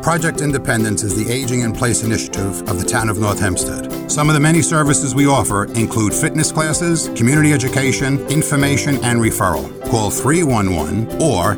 Project Independence is the Aging in Place initiative of the town of North Hempstead. Some of the many services we offer include fitness classes, community education, information, and referral. Call 311 or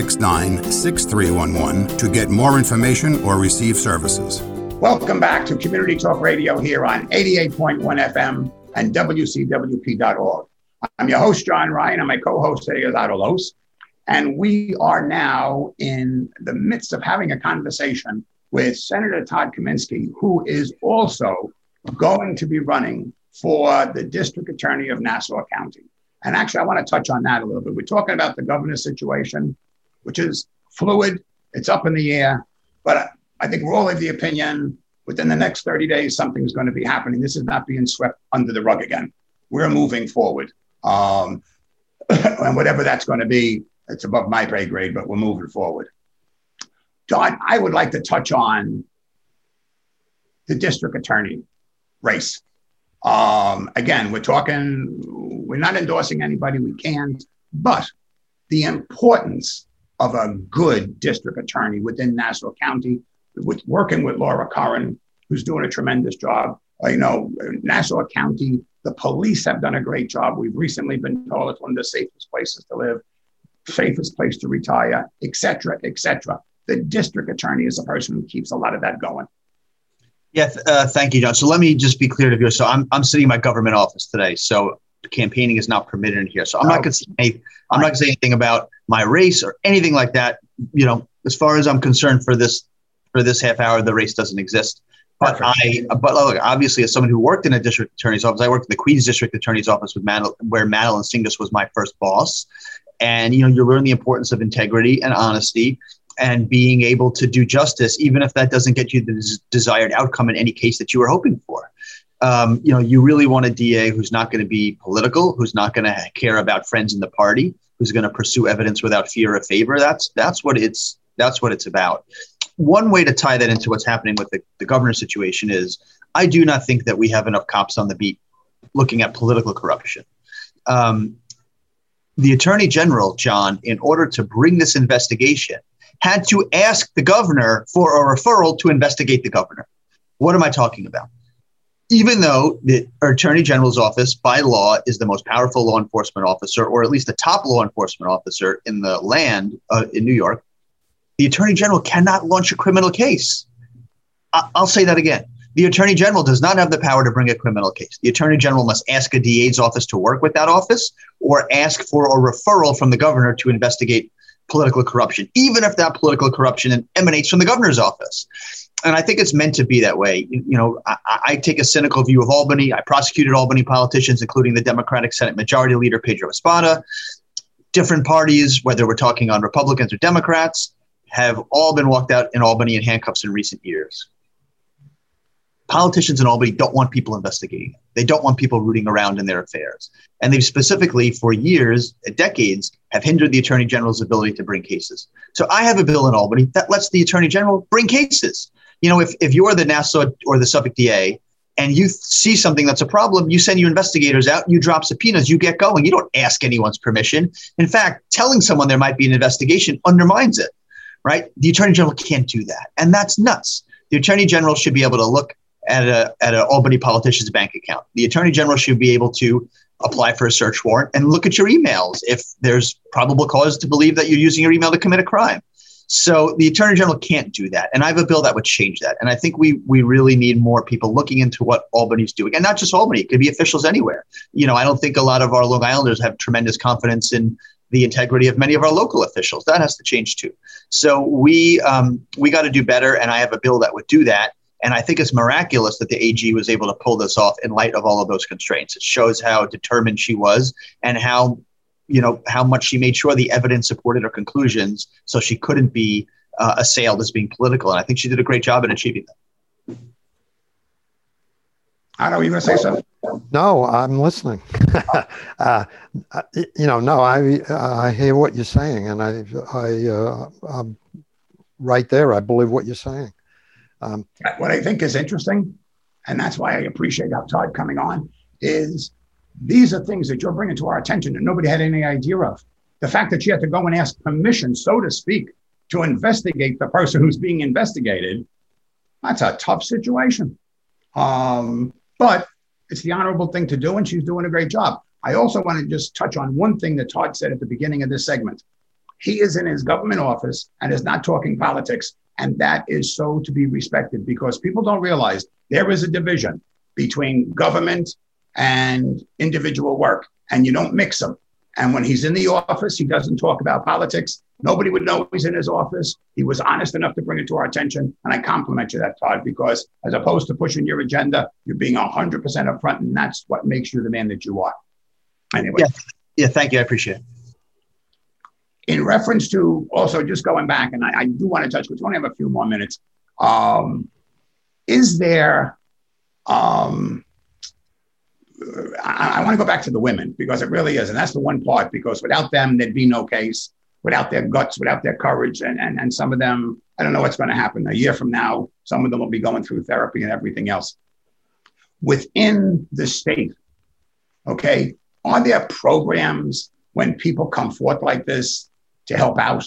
869-6311 to get more information or receive services. Welcome back to Community Talk Radio here on 88.1 FM and WCWP.org. I'm your host, John Ryan, and my co-host today is Otto Los. And we are now in the midst of having a conversation with Senator Todd Kaminsky, who is also going to be running for the District Attorney of Nassau County. And actually, I want to touch on that a little bit. We're talking about the governor's situation, which is fluid. It's up in the air. But I think we're all of the opinion within the next 30 days, something's going to be happening. This is not being swept under the rug again. We're moving forward. And whatever that's going to be, it's above my pay grade, but we're moving forward. Todd, I would like to touch on the district attorney race. Again, we're not endorsing anybody, we can't, but the importance of a good district attorney within Nassau County, with working with Laura Curran, who's doing a tremendous job. Nassau County, the police have done a great job. We've recently been told it's one of the safest places to live, safest place to retire, et cetera, et cetera. The district attorney is the person who keeps a lot of that going. Yeah, thank you, John. So let me just be clear to you. So I'm sitting in my government office today. So campaigning is not permitted in here. So I'm not going to say anything about my race or anything like that. As far as I'm concerned, for this half hour, the race doesn't exist. But look, obviously, as someone who worked in a district attorney's office, I worked in the Queens District Attorney's Office where Madeline Singas was my first boss. And, you learn the importance of integrity and honesty and being able to do justice, even if that doesn't get you the desired outcome in any case that you were hoping for. You really want a DA who's not going to be political, who's not going to care about friends in the party, who's going to pursue evidence without fear or favor. That's what it's about. One way to tie that into what's happening with the governor's situation is I do not think that we have enough cops on the beat looking at political corruption. The Attorney General, John, in order to bring this investigation, had to ask the governor for a referral to investigate the governor. What am I talking about? Even though the Attorney General's office by law is the most powerful law enforcement officer, or at least the top law enforcement officer in the land in New York, the Attorney General cannot launch a criminal case. I'll say that again. The Attorney General does not have the power to bring a criminal case. The Attorney General must ask a DA's office to work with that office or ask for a referral from the governor to investigate political corruption, even if that political corruption emanates from the governor's office. And I think it's meant to be that way. I take a cynical view of Albany. I prosecuted Albany politicians, including the Democratic Senate Majority Leader, Pedro Espada. Different parties, whether we're talking on Republicans or Democrats, have all been walked out in Albany in handcuffs in recent years. Politicians in Albany don't want people investigating. They don't want people rooting around in their affairs. And they've specifically, for years, decades, have hindered the Attorney General's ability to bring cases. So I have a bill in Albany that lets the Attorney General bring cases. If you're the Nassau or the Suffolk DA and you see something that's a problem, you send your investigators out, you drop subpoenas, you get going. You don't ask anyone's permission. In fact, telling someone there might be an investigation undermines it, right? The Attorney General can't do that. And that's nuts. The Attorney General should be able to look at an Albany politician's bank account. The Attorney General should be able to apply for a search warrant and look at your emails if there's probable cause to believe that you're using your email to commit a crime. So the Attorney General can't do that. And I have a bill that would change that. And I think we really need more people looking into what Albany's doing. And not just Albany, it could be officials anywhere. I don't think a lot of our Long Islanders have tremendous confidence in the integrity of many of our local officials. That has to change too. So we got to do better. And I have a bill that would do that. And I think it's miraculous that the AG was able to pull this off in light of all of those constraints. It shows how determined she was and how much she made sure the evidence supported her conclusions so she couldn't be assailed as being political. And I think she did a great job in achieving that. I know you going to say something. No, I'm listening. I hear what you're saying, and I'm right there. I believe what you're saying. What I think is interesting, and that's why I appreciate Todd coming on, is these are things that you're bringing to our attention that nobody had any idea of. The fact that you had to go and ask permission, so to speak, to investigate the person who's being investigated, that's a tough situation. But it's the honorable thing to do, and she's doing a great job. I also want to just touch on one thing that Todd said at the beginning of this segment. He is in his government office and is not talking politics. And that is so to be respected, because people don't realize there is a division between government and individual work, and you don't mix them. And when he's in the office, he doesn't talk about politics. Nobody would know he's in his office. He was honest enough to bring it to our attention. And I compliment you that, Todd, because as opposed to pushing your agenda, you're being 100% upfront. And that's what makes you the man that you are. Anyway. Yeah, thank you. I appreciate it. In reference to also just going back, and I do want to touch, because we only have a few more minutes. Is there, I want to go back to the women, because it really is. And that's the one part, because without them, there'd be no case, without their guts, without their courage. And some of them, I don't know what's going to happen. A year from now, some of them will be going through therapy and everything else. Within the state, okay, are there programs when people come forth like this to help out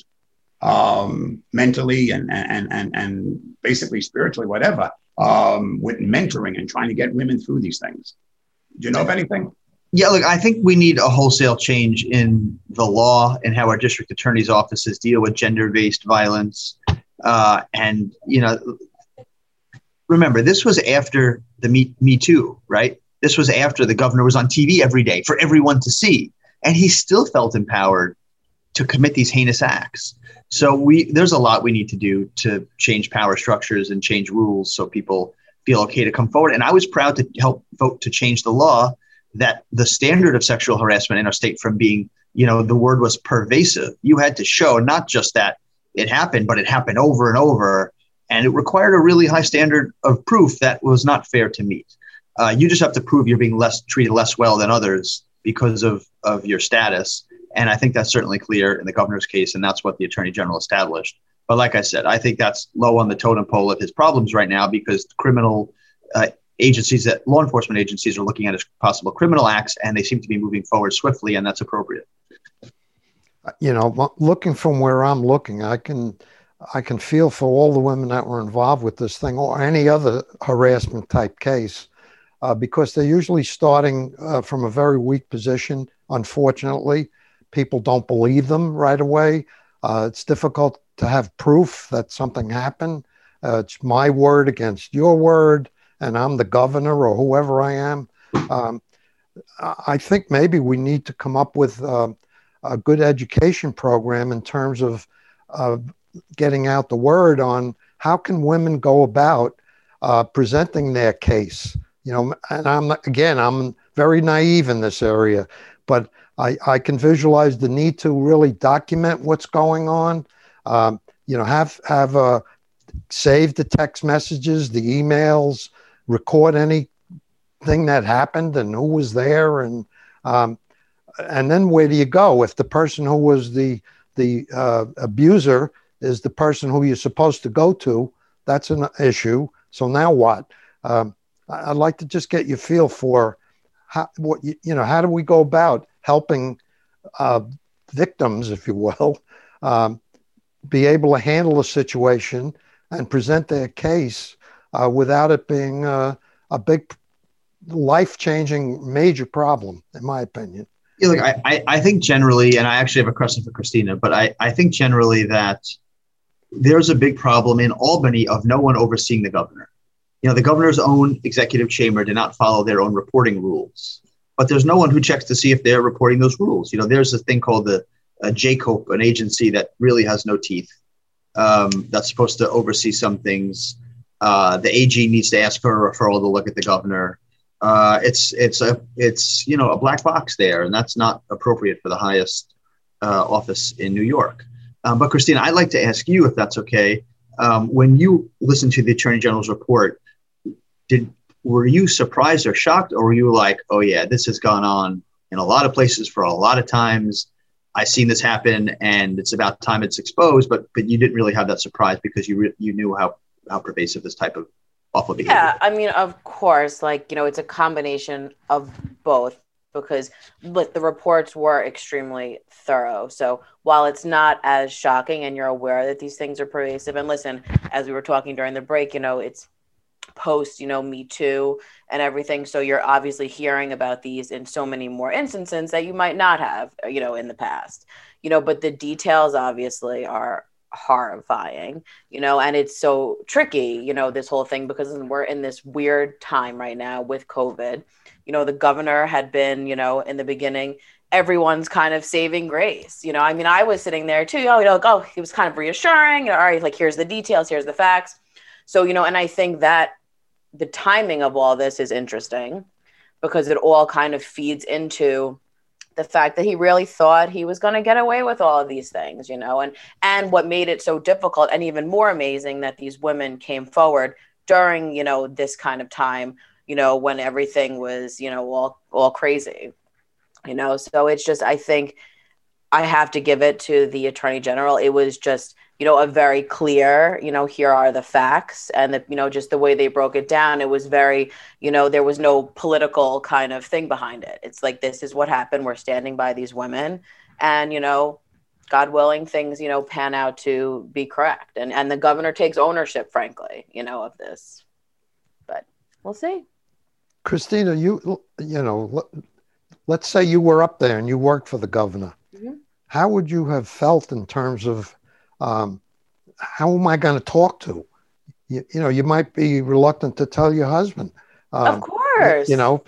mentally and basically spiritually, whatever, with mentoring and trying to get women through these things? Do you know of anything? Yeah, look, I think we need a wholesale change in the law and how our district attorney's offices deal with gender-based violence. And, you know, remember, this was after the Me Too, right? This was after the governor was on TV every day for everyone to see. And he still felt empowered to commit these heinous acts. So there's a lot we need to do to change power structures and change rules so people feel okay to come forward. And I was proud to help vote to change the law that the standard of sexual harassment in our state from being, you know, the word was pervasive. You had to show not just that it happened, but it happened over and over. And it required a really high standard of proof that was not fair to meet. You just have to prove you're being treated less well than others because of your status. And I think that's certainly clear in the governor's case, and that's what the attorney general established. But like I said, I think that's low on the totem pole of his problems right now, because criminal agencies, that law enforcement agencies, are looking at as possible criminal acts, and they seem to be moving forward swiftly, and that's appropriate. You know, looking from where I'm looking, I can feel for all the women that were involved with this thing or any other harassment type case, because they're usually starting from a very weak position. Unfortunately, people don't believe them right away. It's difficult to have proof that something happened. It's my word against your word, and I'm the governor or whoever I am. I think maybe we need to come up with a good education program in terms of getting out the word on how can women go about presenting their case. You know, and I'm very naive in this area, but I can visualize the need to really document what's going on. You know, have save the text messages, the emails, record anything that happened and who was there, and then where do you go if the person who was the abuser is the person who you're supposed to go to? That's an issue. So now what? I'd like to just get your feel for how do we go about helping victims, if you will, be able to handle a situation and present their case without it being a big, life-changing, major problem, in my opinion. Yeah, look, I think generally, and I actually have a question for Christina, but I think generally that there's a big problem in Albany of no one overseeing the governor. You know, the governor's own executive chamber did not follow their own reporting rules, but there's no one who checks to see if they're reporting those rules. You know, there's a thing called the JCOPE, an agency that really has no teeth, that's supposed to oversee some things. The AG needs to ask for a referral to look at the governor. It's you know, a black box there, and that's not appropriate for the highest office in New York. But Christina, I'd like to ask you, if that's okay, when you listened to the Attorney General's report, were you surprised or shocked, or were you like, oh yeah, this has gone on in a lot of places for a lot of times. I've seen this happen, and it's about time it's exposed. But you didn't really have that surprise because you knew how pervasive this type of awful behavior. Yeah, I mean, of course, like, you know, it's a combination of both. because the reports were extremely thorough. So while it's not as shocking and you're aware that these things are pervasive, and listen, as we were talking during the break, it's post, Me Too and everything. So you're obviously hearing about these in so many more instances that you might not have, in the past, but the details obviously are horrifying, and it's so tricky, this whole thing, because we're in this weird time right now with COVID. The governor had been, in the beginning, everyone's kind of saving grace. I was sitting there too, he was kind of reassuring, all right, like, here's the details, here's the facts. So, and I think that the timing of all this is interesting because it all kind of feeds into the fact that he really thought he was going to get away with all of these things, and what made it so difficult and even more amazing that these women came forward during, this kind of time, when everything was, all crazy, so it's just, I think I have to give it to the Attorney General. It was just, a very clear, here are the facts, and just the way they broke it down, it was very, there was no political kind of thing behind it. It's like, this is what happened. We're standing by these women, and, God willing, things, pan out to be correct. And the governor takes ownership, frankly, of this, but we'll see. Christina, let's say you were up there and you worked for the governor. Mm-hmm. How would you have felt in terms of, how am I going to talk to? You might be reluctant to tell your husband. Of course.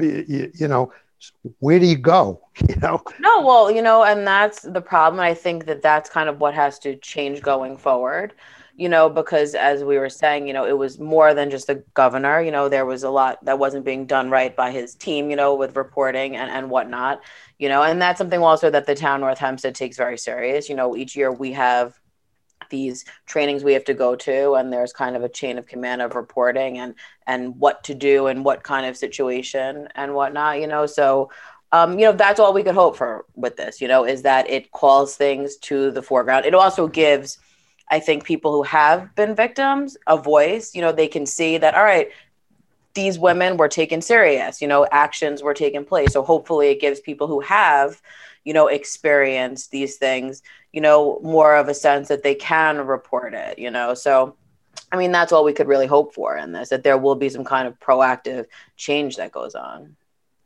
Where do you go? No, well, and that's the problem. I think that's kind of what has to change going forward, because as we were saying, it was more than just the governor. There was a lot that wasn't being done right by his team, with reporting and whatnot, and that's something also that the town North Hempstead takes very serious. Each year we have these trainings we have to go to, and there's kind of a chain of command of reporting and what to do and what kind of situation and whatnot, so that's all we could hope for with this, is that it calls things to the foreground. It also gives, I think, people who have been victims a voice. They can see that, all right, these women were taken serious, actions were taking place. So hopefully it gives people who have, experienced these things, more of a sense that they can report it, so, that's all we could really hope for in this, that there will be some kind of proactive change that goes on.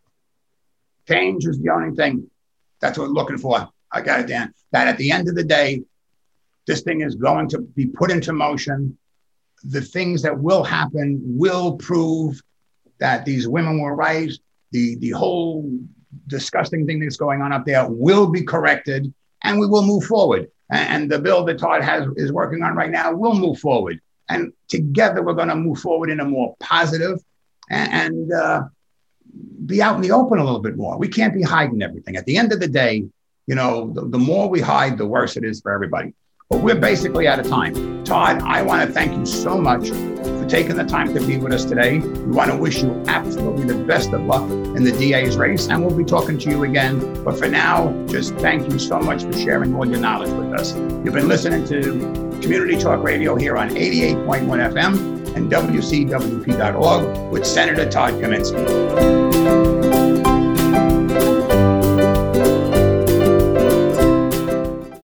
Change is the only thing. That's what we're looking for. I got it, Dan. That at the end of the day, this thing is going to be put into motion. The things that will happen will prove that these women were right. The whole disgusting thing that's going on up there will be corrected, and we will move forward. And the bill that Todd is working on right now will move forward. And together we're going to move forward in a more positive and be out in the open a little bit more. We can't be hiding everything. At the end of the day, the more we hide, the worse it is for everybody. But we're basically out of time. Todd, I want to thank you so much for taking the time to be with us today. We want to wish you absolutely the best of luck in the DA's race, and we'll be talking to you again. But for now, just thank you so much for sharing all your knowledge with us. You've been listening to Community Talk Radio here on 88.1 FM and WCWP.org with Senator Todd Kaminsky.